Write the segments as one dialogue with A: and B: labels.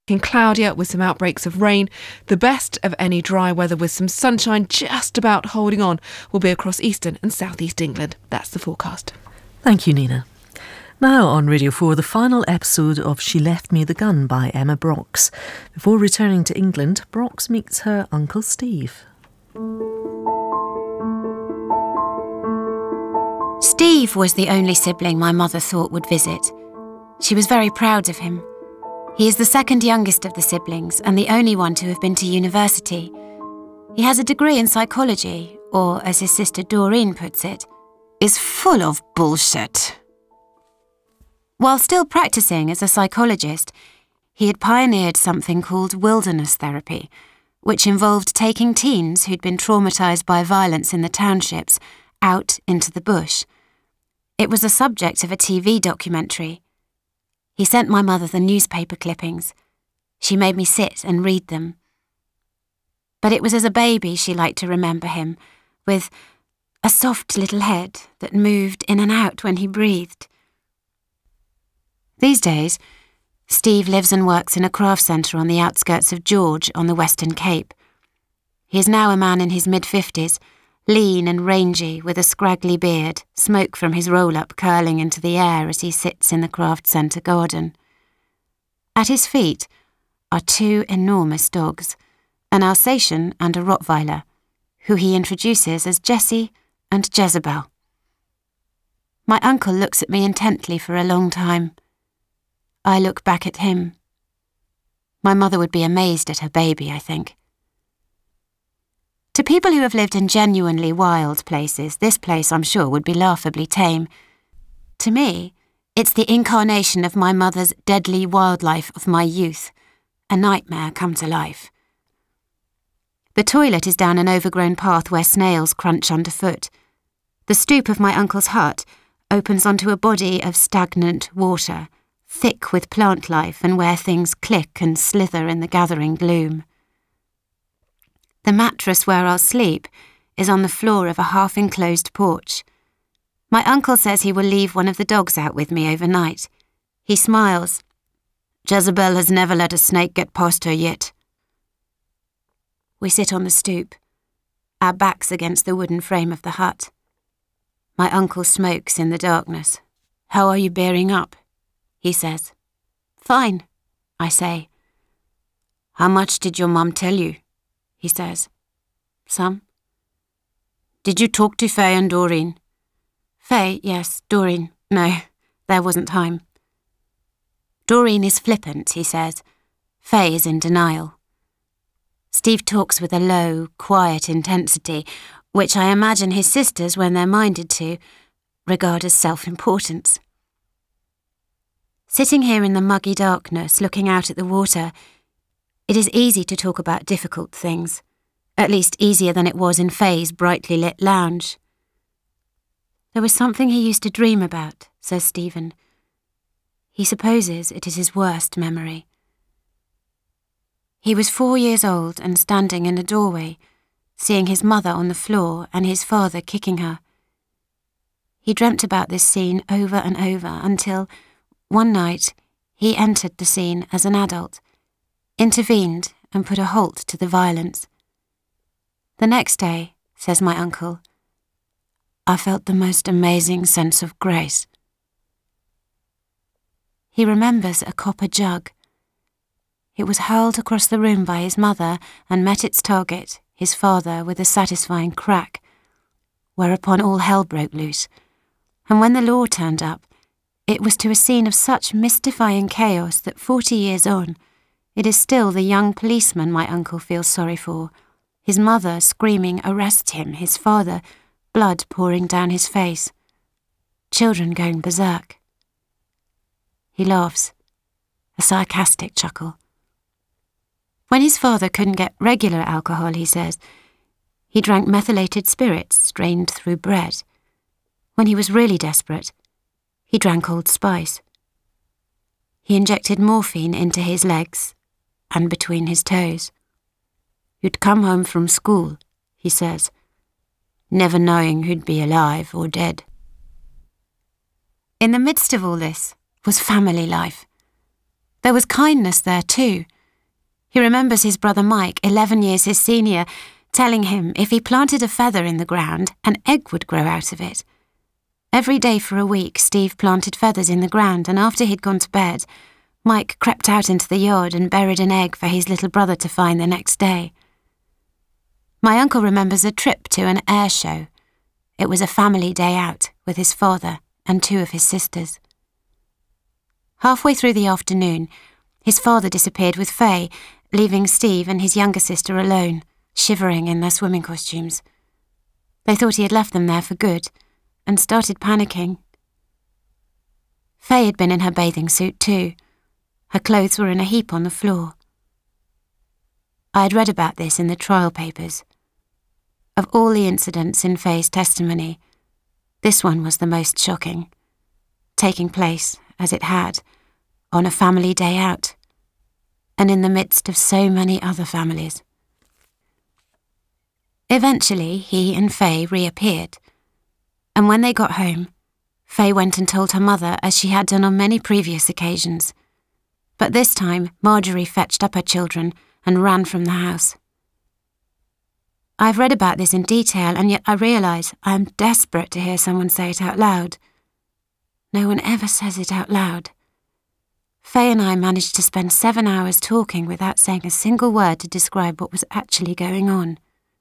A: Cloudier with some outbreaks of rain. The best of any dry weather with some sunshine just about holding on will be across eastern and southeast England. That's the forecast.
B: Thank you, Nina. Now on Radio 4, the final episode of She Left Me the Gun by Emma Brox. Before returning to England, Brox meets her Uncle Steve.
C: Steve was the only sibling my mother thought would visit. She was very proud of him. He is the second youngest of the siblings and the only one to have been to university. He has a degree in psychology, or as his sister Doreen puts it, is full of bullshit. While still practicing as a psychologist, he had pioneered something called wilderness therapy, which involved taking teens who'd been traumatised by violence in the townships out into the bush. It was the subject of a TV documentary. He sent my mother the newspaper clippings. She made me sit and read them. But it was as a baby she liked to remember him, with a soft little head that moved in and out when he breathed. These days, Steve lives and works in a craft centre on the outskirts of George on the Western Cape. He is now a man in his mid-50s, lean and rangy with a scraggly beard, smoke from his roll-up curling into the air as he sits in the craft centre garden. At his feet are two enormous dogs, an Alsatian and a Rottweiler, who he introduces as Jessie and Jezebel. My uncle looks at me intently for a long time. I look back at him. My mother would be amazed at her baby, I think. To people who have lived in genuinely wild places, this place, I'm sure, would be laughably tame. To me, it's the incarnation of my mother's deadly wildlife of my youth, a nightmare come to life. The toilet is down an overgrown path where snails crunch underfoot. The stoop of my uncle's hut opens onto a body of stagnant water, thick with plant life and where things click and slither in the gathering gloom. The mattress where I'll sleep is on the floor of a half-enclosed porch. My uncle says he will leave one of the dogs out with me overnight. He smiles. Jezebel has never let a snake get past her yet. We sit on the stoop, our backs against the wooden frame of the hut. My uncle smokes in the darkness. How are you bearing up? He says. Fine, I say. How much did your mum tell you? He says. Some. Did you talk to Faye and Doreen? Faye, yes. Doreen, no. There wasn't time. Doreen is flippant, he says. Faye is in denial. Steve talks with a low, quiet intensity, which I imagine his sisters, when they're minded to, regard as self-importance. Sitting here in the muggy darkness, looking out at the water, it is easy to talk about difficult things, at least easier than it was in Faye's brightly lit lounge. There was something he used to dream about, says Stephen. He supposes it is his worst memory. He was 4 years old and standing in a doorway, seeing his mother on the floor and his father kicking her. He dreamt about this scene over and over until, one night, he entered the scene as an adult, intervened and put a halt to the violence. The next day, says my uncle, I felt the most amazing sense of grace. He remembers a copper jug. It was hurled across the room by his mother and met its target, his father, with a satisfying crack, whereupon all hell broke loose. And when the law turned up, it was to a scene of such mystifying chaos that 40 years on, it is still the young policeman my uncle feels sorry for, his mother screaming, "Arrest him," his father, blood pouring down his face, children going berserk. He laughs, a sarcastic chuckle. When his father couldn't get regular alcohol, he says, he drank methylated spirits strained through bread. When he was really desperate, he drank Old Spice. He injected morphine into his legs and between his toes. You'd come home from school, he says, never knowing who'd be alive or dead. In the midst of all this was family life. There was kindness there too, He remembers his brother Mike, 11 years his senior, telling him if he planted a feather in the ground, an egg would grow out of it. Every day for a week, Steve planted feathers in the ground, and after he'd gone to bed, Mike crept out into the yard and buried an egg for his little brother to find the next day. My uncle remembers a trip to an air show. It was a family day out with his father and 2 of his sisters. Halfway through the afternoon, his father disappeared with Faye, leaving Steve and his younger sister alone, shivering in their swimming costumes. They thought he had left them there for good and started panicking. Faye had been in her bathing suit too. Her clothes were in a heap on the floor. I had read about this in the trial papers. Of all the incidents in Faye's testimony, this one was the most shocking, taking place, as it had, on a family day out, and in the midst of so many other families. Eventually, he and Faye reappeared, and when they got home, Faye went and told her mother as she had done on many previous occasions. But this time, Marjorie fetched up her children and ran from the house. I've read about this in detail, and yet I realise I am desperate to hear someone say it out loud. No one ever says it out loud. Faye and I managed to spend 7 hours talking without saying a single word to describe what was actually going on.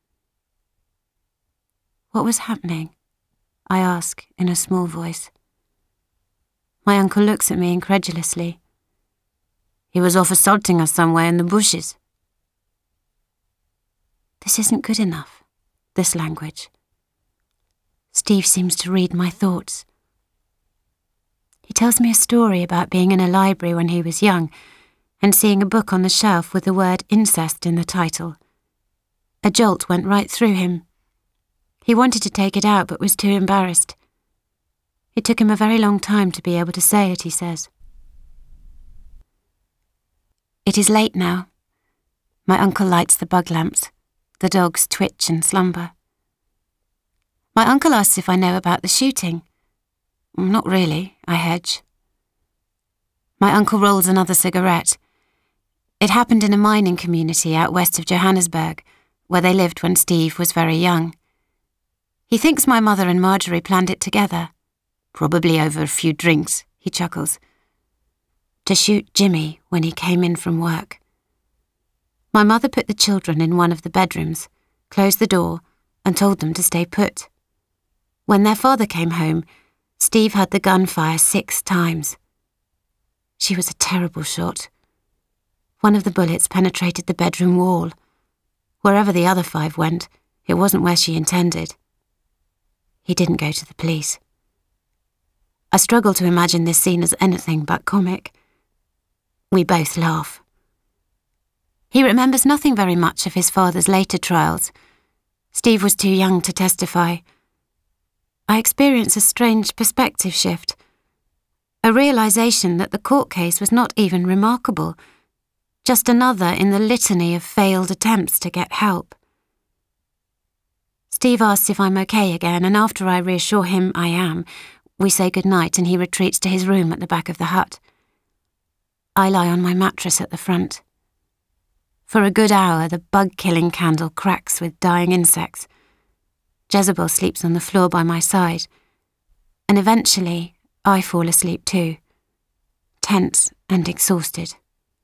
C: What was happening? I ask in a small voice. My uncle looks at me incredulously. He was off assaulting us somewhere in the bushes. This isn't good enough, this language. Steve seems to read my thoughts. He tells me a story about being in a library when he was young and seeing a book on the shelf with the word incest in the title. A jolt went right through him. He wanted to take it out but was too embarrassed. It took him a very long time to be able to say it, he says. It is late now. My uncle lights the bug lamps. The dogs twitch and slumber. My uncle asks if I know about the shooting. Not really, I hedge. My uncle rolls another cigarette. It happened in a mining community out west of Johannesburg, where they lived when Steve was very young. He thinks my mother and Marjorie planned it together, probably over a few drinks, he chuckles, to shoot Jimmy when he came in from work. My mother put the children in one of the bedrooms, closed the door, and told them to stay put. When their father came home, Steve had the gun fire 6 times. She was a terrible shot. One of the bullets penetrated the bedroom wall. Wherever the other 5 went, it wasn't where she intended. He didn't go to the police. I struggle to imagine this scene as anything but comic. We both laugh. He remembers nothing very much of his father's later trials. Steve was too young to testify. I experience a strange perspective shift, a realisation that the court case was not even remarkable, just another in the litany of failed attempts to get help. Steve asks if I'm okay again, and after I reassure him I am, we say goodnight and he retreats to his room at the back of the hut. I lie on my mattress at the front. For a good hour, the bug-killing candle cracks with dying insects. Jezebel sleeps on the floor by my side, and eventually I fall asleep too, tense and exhausted.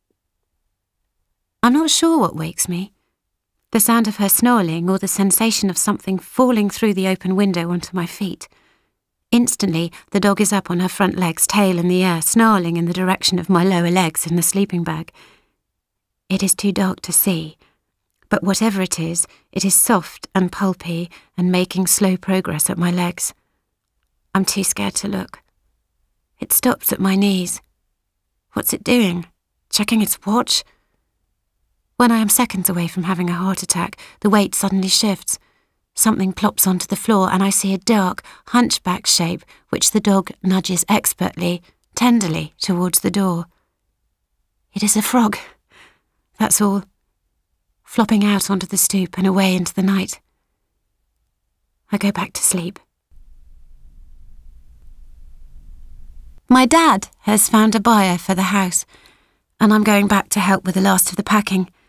C: I'm not sure what wakes me, the sound of her snarling or the sensation of something falling through the open window onto my feet. Instantly, the dog is up on her front legs, tail in the air, snarling in the direction of my lower legs in the sleeping bag. It is too dark to see, but whatever it is soft and pulpy and making slow progress at my legs. I'm too scared to look. It stops at my knees. What's it doing? Checking its watch? When I am seconds away from having a heart attack, the weight suddenly shifts. Something plops onto the floor and I see a dark, hunchback shape which the dog nudges expertly, tenderly towards the door. It is a frog. That's all. Flopping out onto the stoop and away into the night. I go back to sleep. My dad has found a buyer for the house, and I'm going back to help with the last of the packing.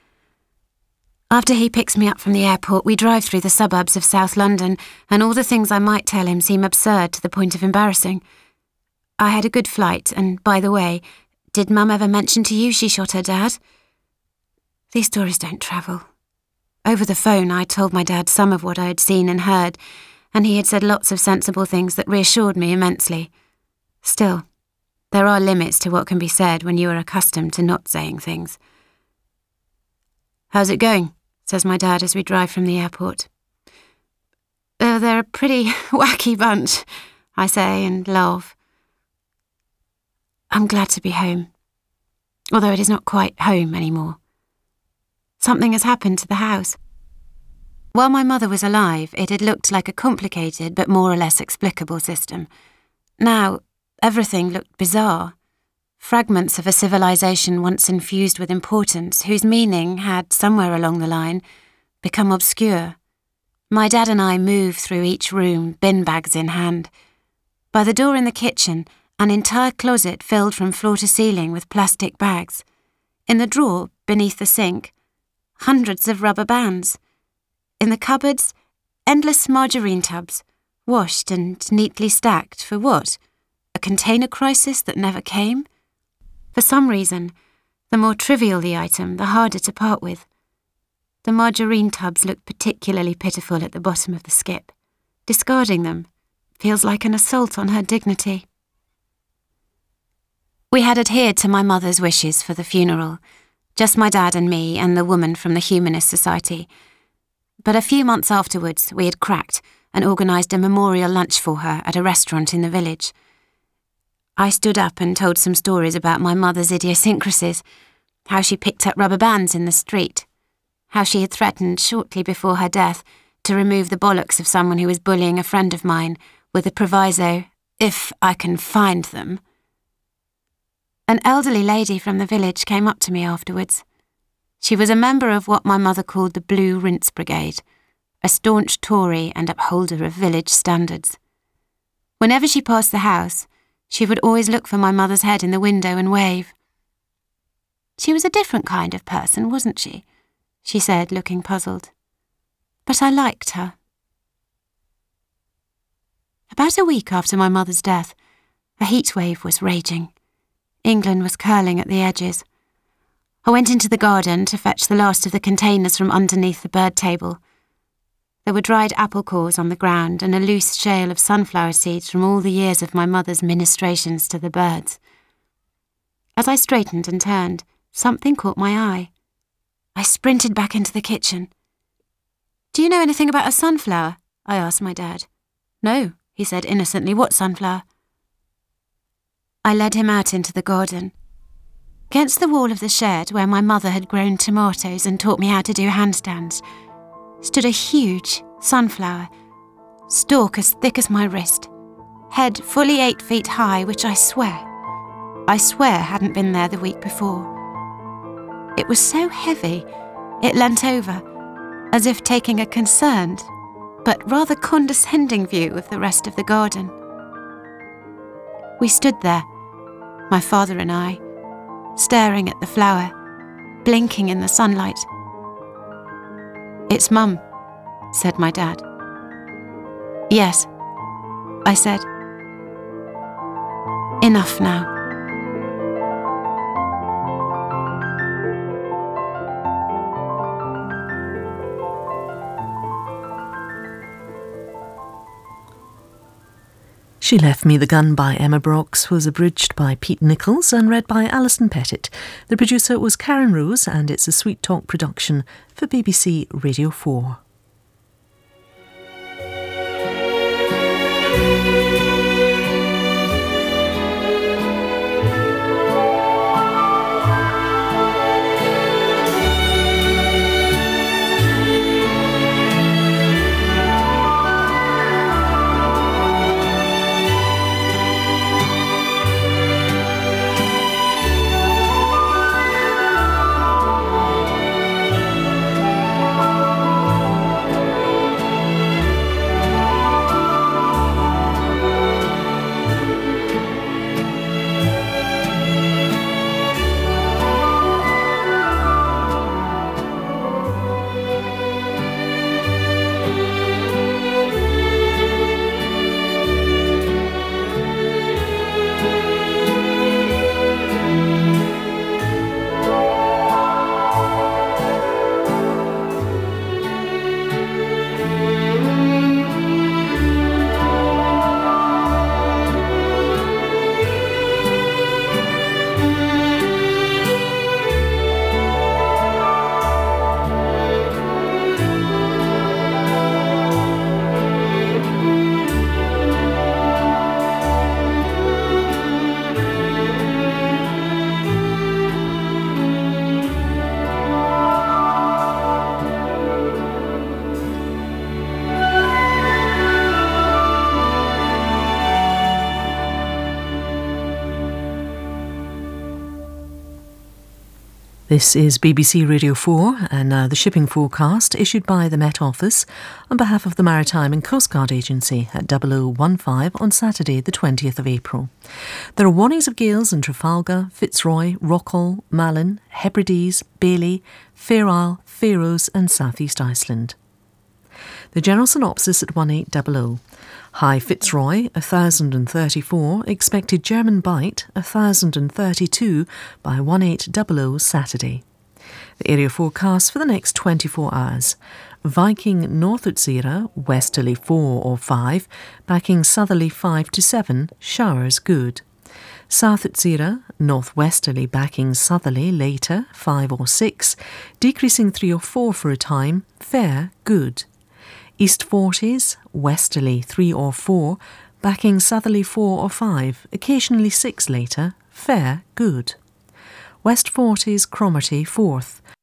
C: After he picks me up from the airport, we drive through the suburbs of South London, and all the things I might tell him seem absurd to the point of embarrassing. I had a good flight, and by the way, did Mum ever mention to you she shot her dad? These stories don't travel. Over the phone, I told my dad some of what I had seen and heard, and he had said lots of sensible things that reassured me immensely. Still, there are limits to what can be said when you are accustomed to not saying things. "How's it going?" says my dad as we drive from the airport. They're a pretty wacky bunch, I say and laugh. I'm glad to be home, although it is not quite home anymore. Something has happened to the house. While my mother was alive, it had looked like a complicated but more or less explicable system. Now, everything looked bizarre. Fragments of a civilization once infused with importance, whose meaning had, somewhere along the line, become obscure. My dad and I moved through each room, bin bags in hand. By the door in the kitchen, an entire closet filled from floor to ceiling with plastic bags. In the drawer, beneath the sink, hundreds of rubber bands. In the cupboards, endless margarine tubs, washed and neatly stacked for what? A container crisis that never came? For some reason, the more trivial the item, the harder to part with. The margarine tubs look particularly pitiful at the bottom of the skip. Discarding them feels like an assault on her dignity. We had adhered to my mother's wishes for the funeral, just my dad and me and the woman from the Humanist Society. But a few months afterwards, we had cracked and organised a memorial lunch for her at a restaurant in the village. I stood up and told some stories about my mother's idiosyncrasies, how she picked up rubber bands in the street, how she had threatened shortly before her death to remove the bollocks of someone who was bullying a friend of mine with the proviso, "if I can find them." An elderly lady from the village came up to me afterwards. She was a member of what my mother called the Blue Rinse Brigade, a staunch Tory and upholder of village standards. Whenever she passed the house, she would always look for my mother's head in the window and wave. "She was a different kind of person, wasn't she?" she said, looking puzzled. "But I liked her." About a week after my mother's death, a heatwave was raging. England was curling at the edges. I went into the garden to fetch the last of the containers from underneath the bird table. There were dried apple cores on the ground and a loose shale of sunflower seeds from all the years of my mother's ministrations to the birds. As I straightened and turned, something caught my eye. I sprinted back into the kitchen. "Do you know anything about a sunflower?" I asked my dad. "No," he said innocently. "What sunflower?" I led him out into the garden. Against the wall of the shed, where my mother had grown tomatoes and taught me how to do handstands, stood a huge sunflower, stalk as thick as my wrist, head fully 8 feet high, which I swear hadn't been there the week before. It was so heavy, it leant over, as if taking a concerned, but rather condescending view of the rest of the garden. We stood there, my father and I, staring at the flower, blinking in the sunlight. "It's Mum," said my dad. "Yes," I said. "Enough now."
B: She Left Me the Gun by Emma Brox was abridged by Pete Nichols and read by Alison Pettit. The producer was Karen Rose, and it's a Sweet Talk production for BBC Radio 4. This is BBC Radio 4 and now the shipping forecast issued by the Met Office on behalf of the Maritime and Coast Guard Agency at 0015 on Saturday the 20th of April. There are warnings of gales in Trafalgar, Fitzroy, Rockall, Malin, Hebrides, Bailey, Fair Isle, Faroes and South East Iceland. The general synopsis at 1800. High Fitzroy 1034, expected German bite 1032 by 1800 Saturday. The area forecast for the next 24 hours. Viking North Utsira, westerly 4 or 5, backing southerly 5 to 7, showers good. South Utsira, northwesterly backing southerly later 5 or 6, decreasing 3 or 4 for a time, fair good. East Forties, westerly 3 or 4, backing southerly 4 or 5, occasionally 6 later, fair good. West Forties, Cromarty 4th,